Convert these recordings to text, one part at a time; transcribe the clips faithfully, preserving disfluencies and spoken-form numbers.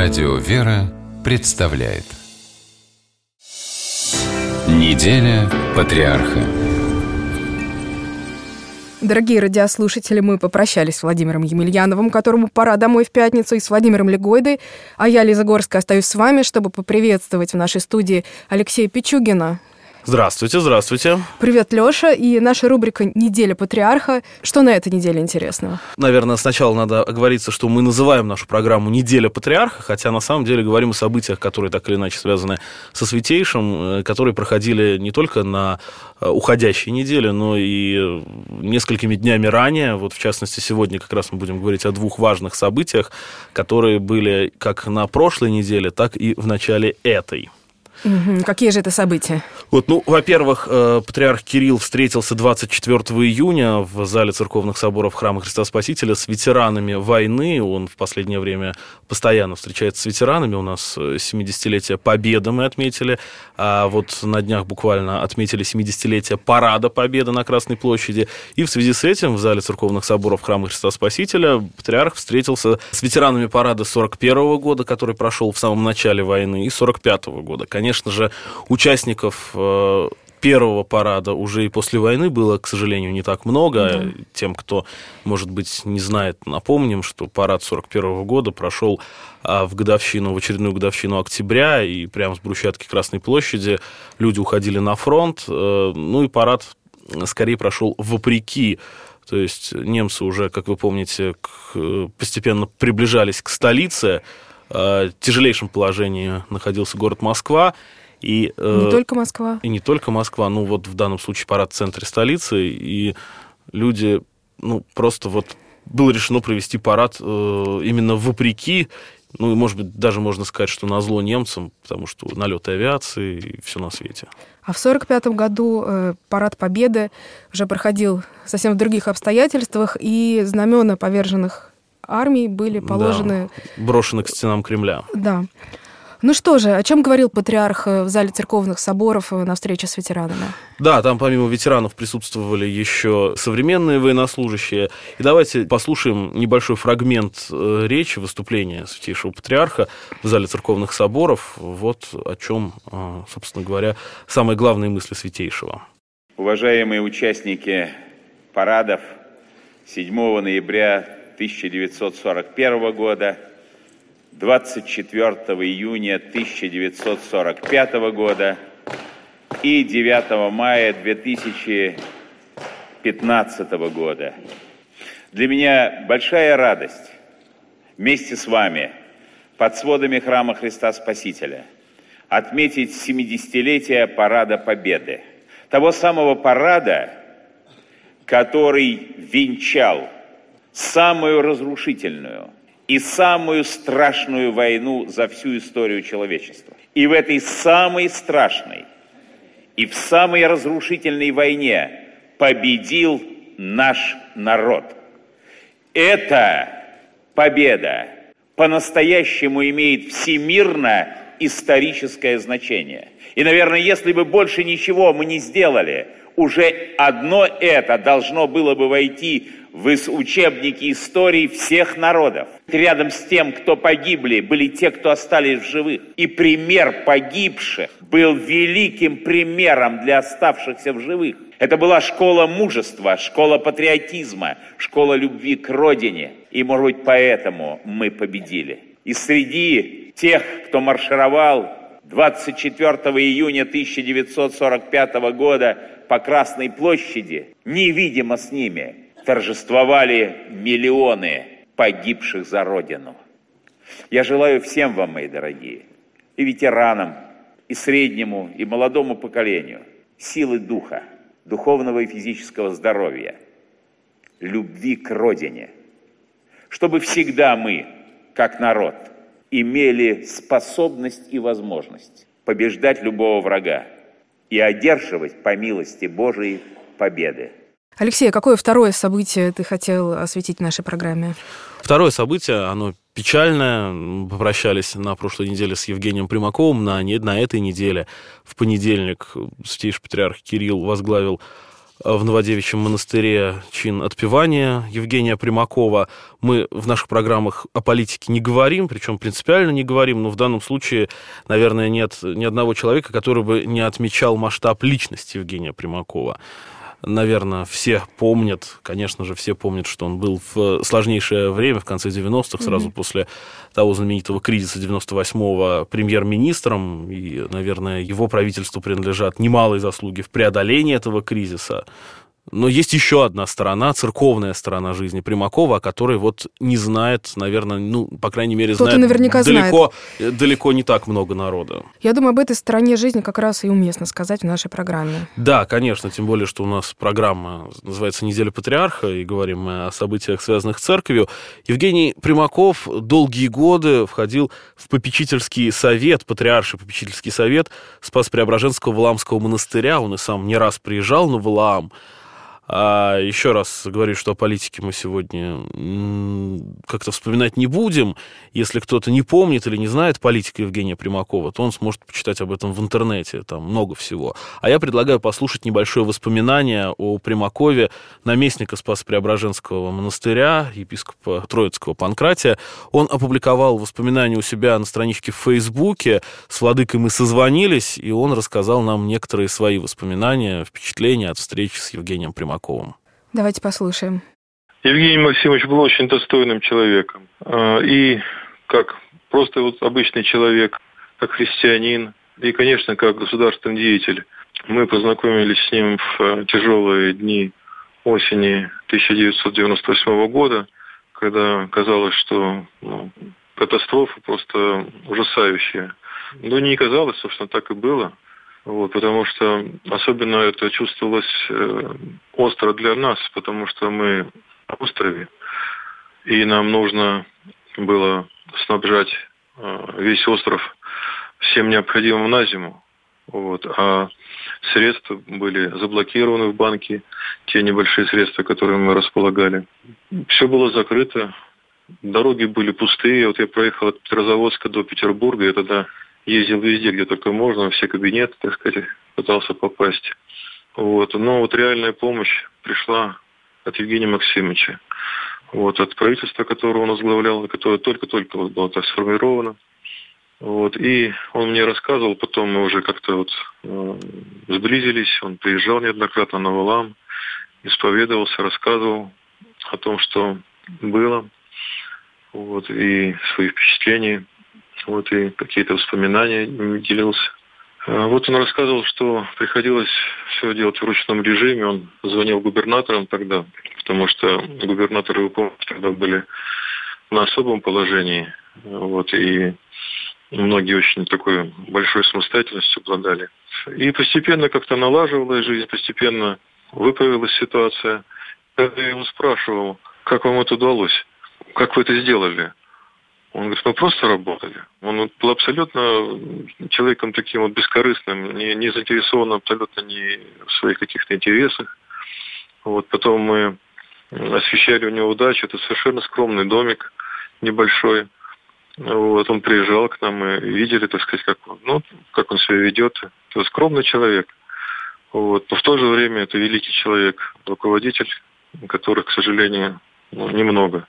Радио «Вера» представляет Неделя Патриарха. Дорогие радиослушатели, мы попрощались с Владимиром Емельяновым, которому пора домой в пятницу, и с Владимиром Легойдой. А я, Лиза Горская, остаюсь с вами, чтобы поприветствовать в нашей студии Алексея Пичугина. Здравствуйте, здравствуйте. Привет, Лёша. И наша рубрика «Неделя Патриарха». Что на этой неделе интересного? Наверное, сначала надо оговориться, что мы называем нашу программу «Неделя Патриарха», хотя на самом деле говорим о событиях, которые так или иначе связаны со Святейшим, которые проходили не только на уходящей неделе, но и несколькими днями ранее. Вот, в частности, сегодня как раз мы будем говорить о двух важных событиях, которые были как на прошлой неделе, так и в начале этой. Угу. Какие же это события? Вот, ну, во-первых, патриарх Кирилл встретился двадцать четвёртого июня в зале церковных соборов Храма Христа Спасителя с ветеранами войны. Он в последнее время постоянно встречается с ветеранами. У нас семидесятилетие Победы мы отметили, а вот на днях буквально отметили семидесятилетие Парада Победы на Красной площади. И в связи с этим в зале церковных соборов Храма Христа Спасителя патриарх встретился с ветеранами парада сорок первого года, который прошел в самом начале войны, и сорок пятого года. Конечно, Конечно же, участников э, первого парада уже и после войны было, к сожалению, не так много. Да. Тем, кто, может быть, не знает, напомним, что парад сорок первого года прошел э, в годовщину, в очередную годовщину октября, и прямо с брусчатки Красной площади люди уходили на фронт. Э, ну и парад скорее прошел вопреки. То есть немцы уже, как вы помните, к, постепенно приближались к столице. В тяжелейшем положении находился город Москва. И, не только Москва. И не только Москва. Ну, вот в данном случае парад в центре столицы. И люди, ну, просто вот было решено провести парад именно вопреки, ну, и, может быть, даже можно сказать, что назло немцам, потому что налеты авиации и все на свете. А в сорок пятом году э, парад Победы уже проходил совсем в других обстоятельствах, и знамена поверженных армий были положены... Да, брошены к стенам Кремля. Да. Ну что же, о чем говорил патриарх в зале церковных соборов на встрече с ветеранами? Да, там помимо ветеранов присутствовали еще современные военнослужащие. И давайте послушаем небольшой фрагмент речи, выступления Святейшего Патриарха в зале церковных соборов. Вот о чем, собственно говоря, самые главные мысли Святейшего. Уважаемые участники парадов седьмого ноября тысяча девятьсот сорок первого года, двадцать четвёртого июня тысяча девятьсот сорок пятого года и девятого мая две тысячи пятнадцатого года. Для меня большая радость вместе с вами под сводами Храма Христа Спасителя отметить семидесятилетие Парада Победы. Того самого парада, который венчал самую разрушительную и самую страшную войну за всю историю человечества. И в этой самой страшной и в самой разрушительной войне победил наш народ. Эта победа по-настоящему имеет всемирно-историческое значение. И, наверное, если бы больше ничего мы не сделали, уже одно это должно было бы войти в учебники истории всех народов. Рядом с тем, кто погибли, были те, кто остались в живых. И пример погибших был великим примером для оставшихся в живых. Это была школа мужества, школа патриотизма, школа любви к родине. И, может быть, поэтому мы победили. И среди тех, кто маршировал двадцать четвёртого июня тысяча девятьсот сорок пятого года по Красной площади, невидимо с ними, торжествовали миллионы погибших за Родину. Я желаю всем вам, мои дорогие, и ветеранам, и среднему, и молодому поколению силы духа, духовного и физического здоровья, любви к Родине, чтобы всегда мы, как народ, имели способность и возможность побеждать любого врага и одерживать по милости Божией победы. Алексей, какое второе событие ты хотел осветить в нашей программе? Второе событие, оно печальное. Мы попрощались на прошлой неделе с Евгением Примаковым. На, на этой неделе, в понедельник, Святейший Патриарх Кирилл возглавил в Новодевичьем монастыре чин отпевания Евгения Примакова. Мы в наших программах о политике не говорим, причем принципиально не говорим, но в данном случае, наверное, нет ни одного человека, который бы не отмечал масштаб личности Евгения Примакова. Наверное, все помнят, конечно же, все помнят, что он был в сложнейшее время, в конце девяностых, сразу mm-hmm. после того знаменитого кризиса девяносто восьмого, премьер-министром, и, наверное, его правительству принадлежат немалые заслуги в преодолении этого кризиса. Но есть еще одна сторона, церковная сторона жизни Примакова, о которой вот не знает, наверное, ну, по крайней мере, Кто-то знает наверняка далеко, знает. далеко не так много народа. Я думаю, об этой стороне жизни как раз и уместно сказать в нашей программе. Да, конечно, тем более, что у нас программа называется «Неделя патриарха», и говорим мы о событиях, связанных с церковью. Евгений Примаков долгие годы входил в попечительский совет, патриарший попечительский совет Спас-Преображенского Валаамского монастыря. Он и сам не раз приезжал на Валаам. А еще раз говорю, что о политике мы сегодня как-то вспоминать не будем. Если кто-то не помнит или не знает политика Евгения Примакова, то он сможет почитать об этом в интернете, там много всего. А я предлагаю послушать небольшое воспоминание о Примакове наместника Спас-Преображенского монастыря, епископа Троицкого Панкратия. Он опубликовал воспоминания у себя на страничке в Фейсбуке. С владыкой мы созвонились, и он рассказал нам некоторые свои воспоминания, впечатления от встречи с Евгением Примаковым. Давайте послушаем. Евгений Максимович был очень достойным человеком. И как просто вот обычный человек, как христианин, и, конечно, как государственный деятель. Мы познакомились с ним в тяжелые дни осени тысяча девятьсот девяносто восьмого года, когда казалось, что ну, катастрофа просто ужасающая. Но не казалось, собственно, так и было. Вот, потому что особенно это чувствовалось э, остро для нас, потому что мы на острове, и нам нужно было снабжать э, весь остров всем необходимым на зиму. Вот, а средства были заблокированы в банке, те небольшие средства, которыми мы располагали. Все было закрыто, дороги были пустые. Вот я проехал от Петрозаводска до Петербурга, я тогда ездил везде, где только можно, во все кабинеты, так сказать, пытался попасть. Вот. Но вот реальная помощь пришла от Евгения Максимовича. Вот. От правительства, которое он возглавлял, которое только-только было так сформировано. Вот. И он мне рассказывал, потом мы уже как-то вот э, сблизились, он приезжал неоднократно на Валаам, исповедовался, рассказывал о том, что было, вот, и свои впечатления. Вот и какие-то воспоминания делился. Вот он рассказывал, что приходилось все делать в ручном режиме. Он звонил губернаторам тогда, потому что губернаторы, вы помните, тогда были на особом положении. Вот, и многие очень такой большой самостоятельностью обладали. И постепенно как-то налаживалась жизнь, постепенно выправилась ситуация. Когда я его спрашивал, как вам это удалось, как вы это сделали? Он говорит, мы просто работали. Он был абсолютно человеком таким вот бескорыстным, не, не заинтересованным абсолютно ни в своих каких-то интересах. Вот, потом мы освещали у него дачу. Это совершенно скромный домик небольшой. Вот, он приезжал к нам, мы видели, так сказать, как он, ну, как он себя ведет. Это скромный человек. Вот, но в то же время это великий человек, руководитель, которых, к сожалению, ну, немного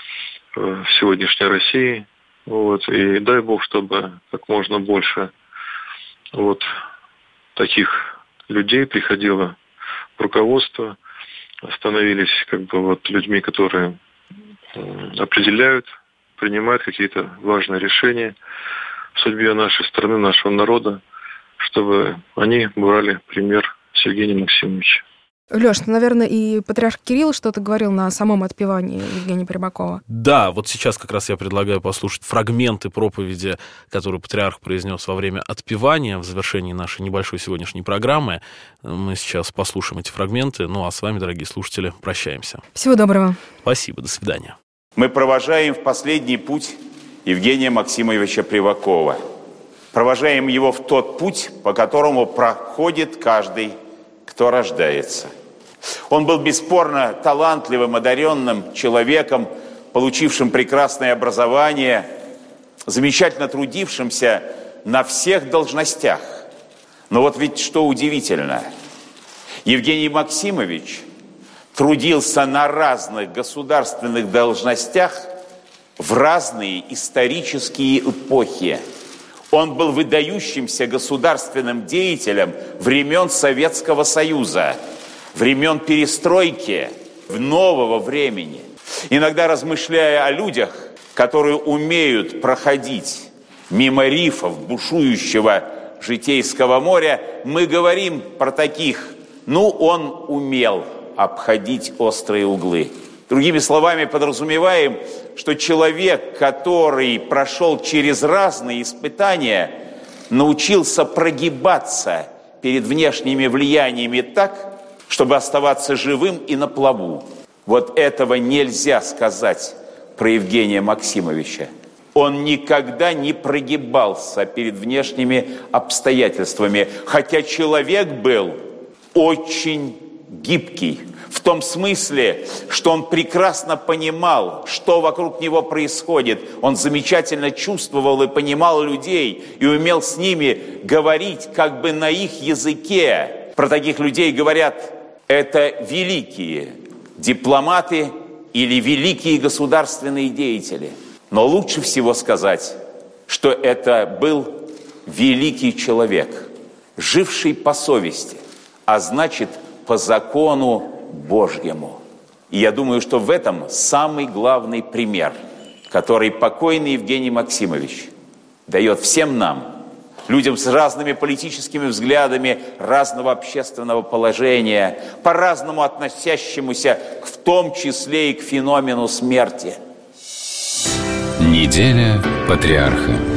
в сегодняшней России. Вот. И дай Бог, чтобы как можно больше вот таких людей приходило в руководство, становились как бы вот людьми, которые определяют, принимают какие-то важные решения в судьбе нашей страны, нашего народа, чтобы они брали пример с Евгения Максимовича. Лёш, ну, наверное, и патриарх Кирилл что-то говорил на самом отпевании Евгения Примакова. Да, вот сейчас как раз я предлагаю послушать фрагменты проповеди, которую патриарх произнес во время отпевания в завершении нашей небольшой сегодняшней программы. Мы сейчас послушаем эти фрагменты. Ну а с вами, дорогие слушатели, прощаемся. Всего доброго. Спасибо, до свидания. Мы провожаем в последний путь Евгения Максимовича Примакова. Провожаем его в тот путь, по которому проходит каждый, кто рождается. Он был бесспорно талантливым, одаренным человеком, получившим прекрасное образование, замечательно трудившимся на всех должностях. Но вот ведь что удивительно, Евгений Максимович трудился на разных государственных должностях в разные исторические эпохи. Он был выдающимся государственным деятелем времен Советского Союза, времен перестройки, нового времени. Иногда, размышляя о людях, которые умеют проходить мимо рифов бушующего Житейского моря, мы говорим про таких: ну, он умел обходить острые углы. Другими словами, подразумеваем, что человек, который прошел через разные испытания, научился прогибаться перед внешними влияниями так, чтобы оставаться живым и на плаву. Вот этого нельзя сказать про Евгения Максимовича. Он никогда не прогибался перед внешними обстоятельствами, хотя человек был очень гибкий, в том смысле, что он прекрасно понимал, что вокруг него происходит. Он замечательно чувствовал и понимал людей, и умел с ними говорить как бы на их языке. Про таких людей говорят: это великие дипломаты или великие государственные деятели. Но лучше всего сказать, что это был великий человек, живший по совести, а значит, по закону Божьему. И я думаю, что в этом самый главный пример, который покойный Евгений Максимович дает всем нам, людям с разными политическими взглядами, разного общественного положения, по-разному относящемуся в том числе и к феномену смерти. Неделя патриарха.